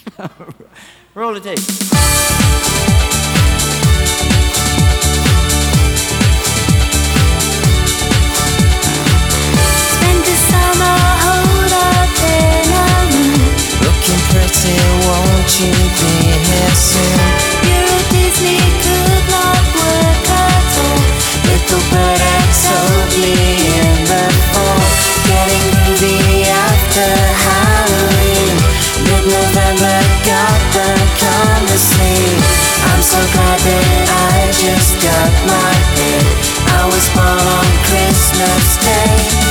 Roll the tape. Spend the summer holed up in a room, Looking pretty, won't you be here soon? Euro Disney could not work at all. Little bird acts ugly in the fall, getting groovy after Halloween. Mid-November got the condo sleep. I'm so glad that I just got my pick. I was born on Christmas Day.